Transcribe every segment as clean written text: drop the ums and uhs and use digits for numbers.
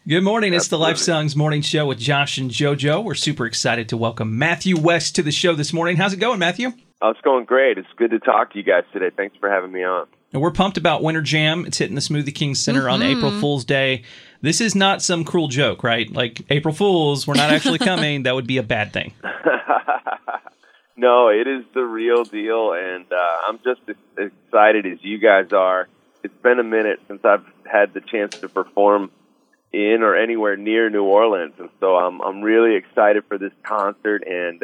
Good morning. It's the Absolutely. Life Songs Morning Show with Josh and JoJo. We're super excited to welcome Matthew West to the show this morning. How's it going, Matthew? Oh, it's going great. It's good to talk to you guys today. Thanks for having me on. And we're pumped about Winter Jam. It's hitting the Smoothie King Center on April Fool's Day. This is not some cruel joke, right? Like, April Fools, we're not actually coming. That would be a bad thing. No, it is the real deal, and I'm just as excited as you guys are. It's been a minute since I've had the chance to perform in or anywhere near New Orleans, and so I'm really excited for this concert. And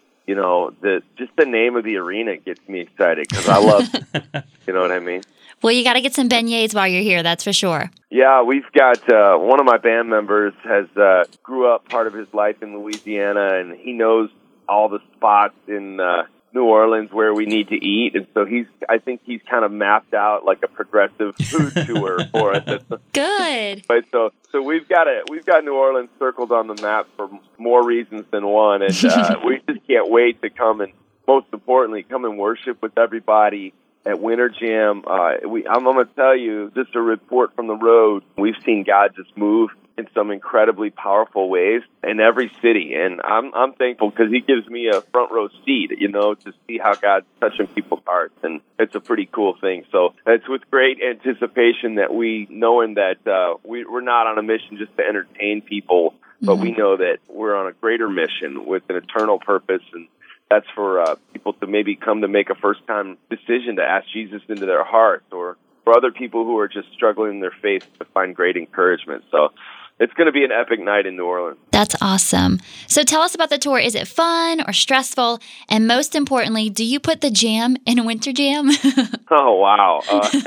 just the name of the arena gets me excited because I love, you know what I mean. Well, you got to get some beignets while you're here, that's for sure. Yeah, we've got one of my band members has grew up part of his life in Louisiana, and he knows all the spots in New Orleans where we need to eat, and so I think he's kind of mapped out like a progressive food tour for us. Good. But so we've got New Orleans circled on the map for more reasons than one, and we just can't wait to come and, most importantly, come and worship with everybody at Winter Jam. I'm going to tell you, just a report from the road, we've seen God just move in some incredibly powerful ways in every city, and I'm thankful because He gives me a front row seat, to see how God's touching people's hearts, and it's a pretty cool thing. So it's with great anticipation that knowing that we're not on a mission just to entertain people, but we know that we're on a greater mission with an eternal purpose, and that's for people to maybe come to make a first-time decision to ask Jesus into their heart, or for other people who are just struggling in their faith to find great encouragement. So it's going to be an epic night in New Orleans. That's awesome. So tell us about the tour. Is it fun or stressful? And most importantly, do you put the jam in Winter Jam? Oh, wow.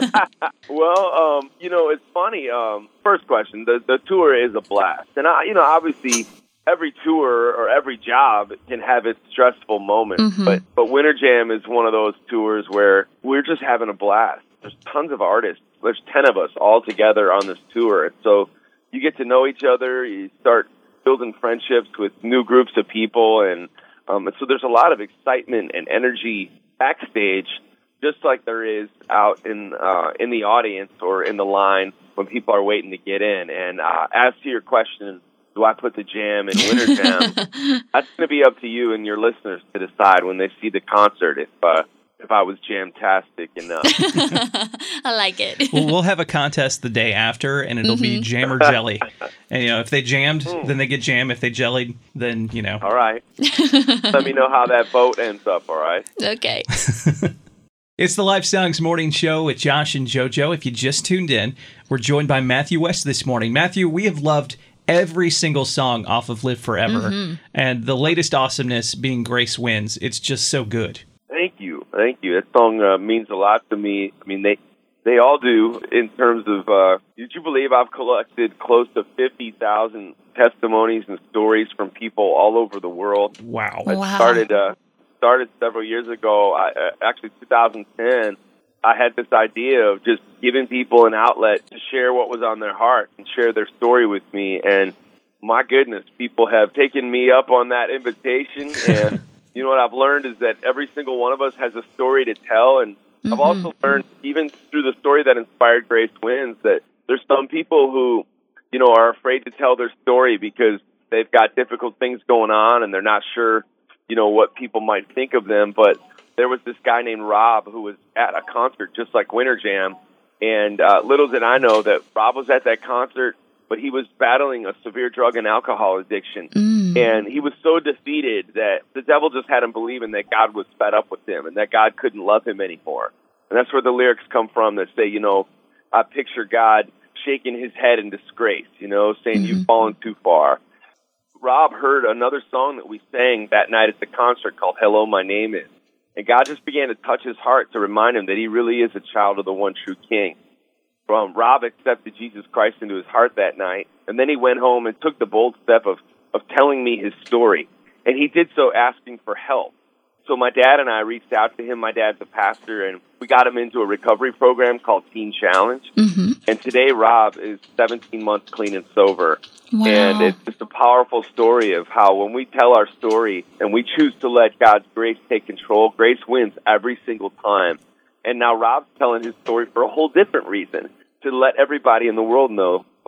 Well, it's funny. First question, the tour is a blast. And, obviously every tour or every job can have its stressful moments. But Winter Jam is one of those tours where we're just having a blast. There's tons of artists. There's 10 of us all together on this tour. And so you get to know each other. You start building friendships with new groups of people. And so there's a lot of excitement and energy backstage, just like there is out in the audience or in the line when people are waiting to get in. And as to your question, do I put the jam in Winter Jam? That's going to be up to you and your listeners to decide when they see the concert if I was jam-tastic enough. I like it. Well, we'll have a contest the day after, and it'll be jam or jelly. And, if they jammed, then they get jam. If they jellied, then, All right. Let me know how that vote ends up, all right? Okay. It's the Life Songs Morning Show with Josh and JoJo. If you just tuned in, we're joined by Matthew West this morning. Matthew, we have loved every single song off of Live Forever, and the latest awesomeness being Grace Wins. It's just so good. Thank you. That song means a lot to me. I mean, they all do in terms of, did you believe I've collected close to 50,000 testimonies and stories from people all over the world? Wow. I started several years ago, actually 2010. I had this idea of just giving people an outlet to share what was on their heart and share their story with me. And my goodness, people have taken me up on that invitation. And you know what I've learned is that every single one of us has a story to tell. And I've also learned, even through the story that inspired Grace Wins, that there's some people who, are afraid to tell their story because they've got difficult things going on and they're not sure, what people might think of them. But there was this guy named Rob who was at a concert just like Winter Jam, and little did I know that Rob was at that concert, but he was battling a severe drug and alcohol addiction, and he was so defeated that the devil just had him believing that God was fed up with him and that God couldn't love him anymore. And that's where the lyrics come from that say, I picture God shaking his head in disgrace, saying, you've fallen too far. Rob heard another song that we sang that night at the concert called Hello, My Name Is. And God just began to touch his heart to remind him that he really is a child of the one true King. Rob accepted Jesus Christ into his heart that night, and then he went home and took the bold step of telling me his story. And he did so asking for help. So my dad and I reached out to him. My dad's a pastor, and we got him into a recovery program called Teen Challenge. And today, Rob is 17 months clean and sober. Wow. And it's just a powerful story of how when we tell our story and we choose to let God's grace take control, grace wins every single time. And now Rob's telling his story for a whole different reason, to let everybody in the world know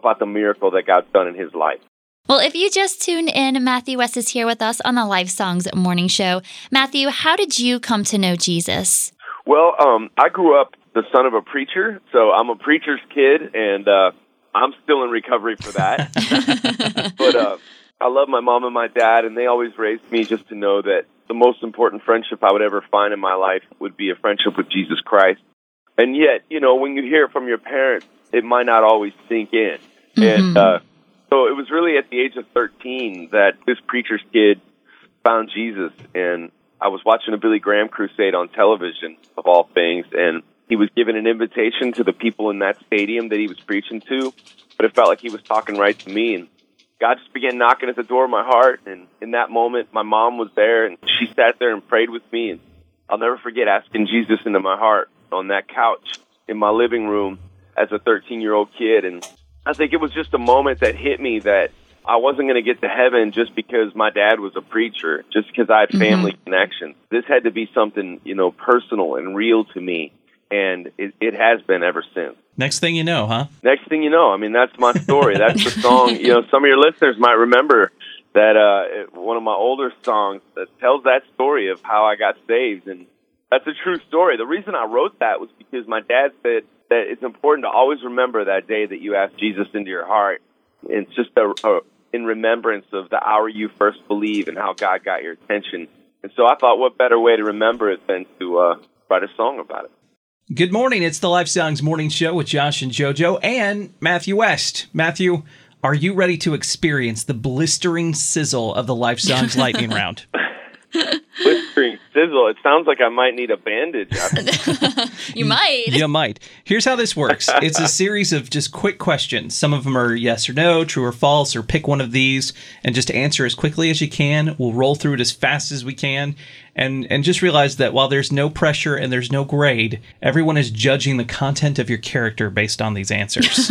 about the miracle that God's done in his life. Well, if you just tuned in, Matthew West is here with us on the Life Songs Morning Show. Matthew, how did you come to know Jesus? Well, I grew up the son of a preacher, so I'm a preacher's kid, and I'm still in recovery for that. But I love my mom and my dad, and they always raised me just to know that the most important friendship I would ever find in my life would be a friendship with Jesus Christ. And yet, when you hear it from your parents, it might not always sink in. Mm-hmm. And so it was really at the age of 13 that this preacher's kid found Jesus, and I was watching a Billy Graham crusade on television, of all things, and he was given an invitation to the people in that stadium that he was preaching to, but it felt like he was talking right to me, and God just began knocking at the door of my heart, and in that moment, my mom was there, and she sat there and prayed with me, and I'll never forget asking Jesus into my heart on that couch in my living room as a 13-year-old kid, and I think it was just a moment that hit me that I wasn't going to get to heaven just because my dad was a preacher, just because I had family connections. This had to be something, personal and real to me, and it has been ever since. Next thing you know, huh? Next thing you know, I mean, that's my story. That's the song. Some of your listeners might remember that one of my older songs that tells that story of how I got saved, and that's a true story. The reason I wrote that was because my dad said that it's important to always remember that day that you asked Jesus into your heart. It's just in remembrance of the hour you first believe and how God got your attention. And so I thought, what better way to remember it than to write a song about it. Good morning. It's the Life Songs Morning Show with Josh and JoJo and Matthew West. Matthew, are you ready to experience the blistering sizzle of the Life Songs Lightning Round? Blistering sizzle. It sounds like I might need a bandage. You might. You might. Here's how this works. It's a series of just quick questions. Some of them are yes or no, true or false, or pick one of these and just answer as quickly as you can. We'll roll through it as fast as we can. And just realize that while there's no pressure and there's no grade, everyone is judging the content of your character based on these answers.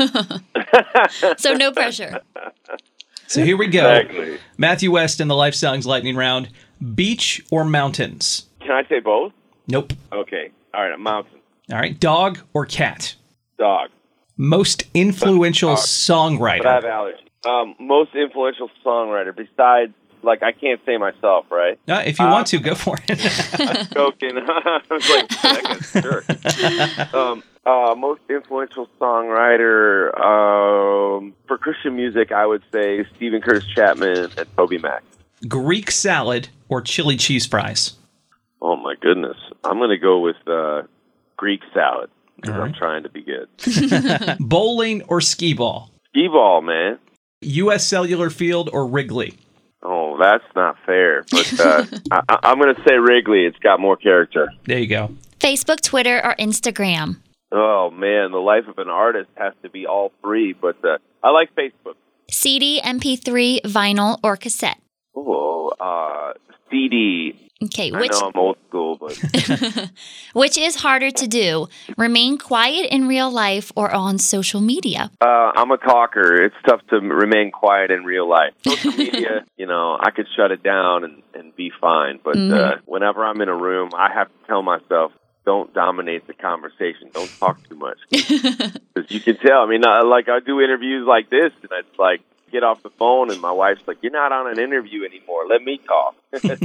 So no pressure. So here we go. Exactly. Matthew West and the Life Songs Lightning Round. Beach or mountains? Can I say both? Nope. Okay. All right. A mountain. All right. Dog or cat? Dog. Most influential songwriter? But I have allergies. Most influential songwriter besides, I can't say myself, right? If you want to, go for it. I'm joking. I was like, that guy's jerk. Most influential songwriter for Christian music, I would say Stephen Curtis Chapman and Toby Mac. Greek salad or chili cheese fries? Oh, my goodness. I'm going to go with Greek salad because I'm trying to be good. Bowling or skee ball? Skee ball, man. U.S. Cellular Field or Wrigley? Oh, that's not fair. But I'm going to say Wrigley. It's got more character. There you go. Facebook, Twitter, or Instagram? Oh, man. The life of an artist has to be all three. But I like Facebook. CD, MP3, vinyl, or cassette? Oh, CD. Okay, I know I'm old school, but... Which is harder to do? Remain quiet in real life or on social media? I'm a talker. It's tough to remain quiet in real life. Social media, I could shut it down and be fine. But whenever I'm in a room, I have to tell myself, don't dominate the conversation. Don't talk too much. Because you can tell. I mean, I do interviews like this, and it's like, get off the phone, and my wife's like, you're not on an interview anymore. Let me talk.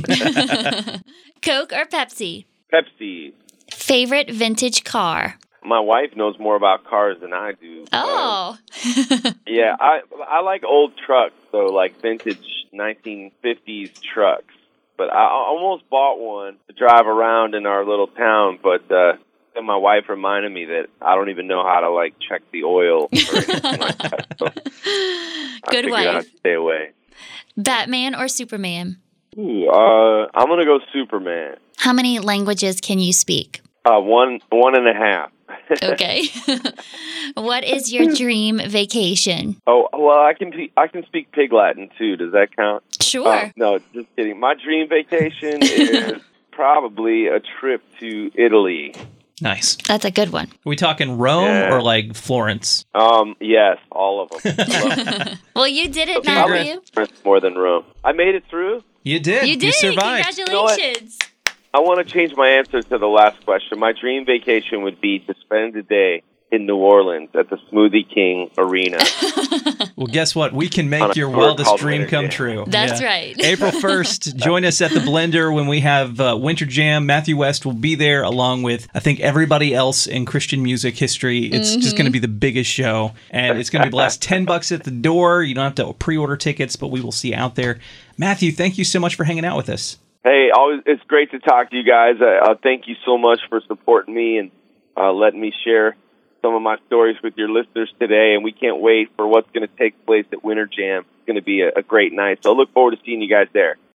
Coke or Pepsi? Pepsi. Favorite vintage car? My wife knows more about cars than I do. Oh. Yeah, I like old trucks, so like vintage 1950s trucks. But I almost bought one to drive around in our little town, but then my wife reminded me that I don't even know how to check the oil or anything like that. So Good wife. I have to stay away. Batman or Superman? Ooh, I'm gonna go Superman. How many languages can you speak? One and a half. Okay. What is your dream vacation? Oh, well, I can speak Pig Latin too. Does that count? Sure. No, just kidding. My dream vacation is probably a trip to Italy. Nice. That's a good one. Are we talking Rome or Florence? Yes, all of them. Well, you did it, Matthew. More than Rome. I made it through. You did. You did. You survived. Congratulations. I want to change my answer to the last question. My dream vacation would be to spend a day in New Orleans at the Smoothie King Arena. Well, guess what? We can On make a your tour wildest called dream Winter come Jam. true. That's right. April 1st, join us at the Blender when we have Winter Jam. Matthew West will be there along with, I think, everybody else in Christian music history. It's just going to be the biggest show, and it's going to be blast. $10 at the door. You don't have to pre-order tickets, but we will see you out there. Matthew, thank you so much for hanging out with us. Hey, always, it's great to talk to you guys. Thank you so much for supporting me and letting me share some of my stories with your listeners today, and we can't wait for what's going to take place at Winter Jam. It's going to be a great night, so I look forward to seeing you guys there.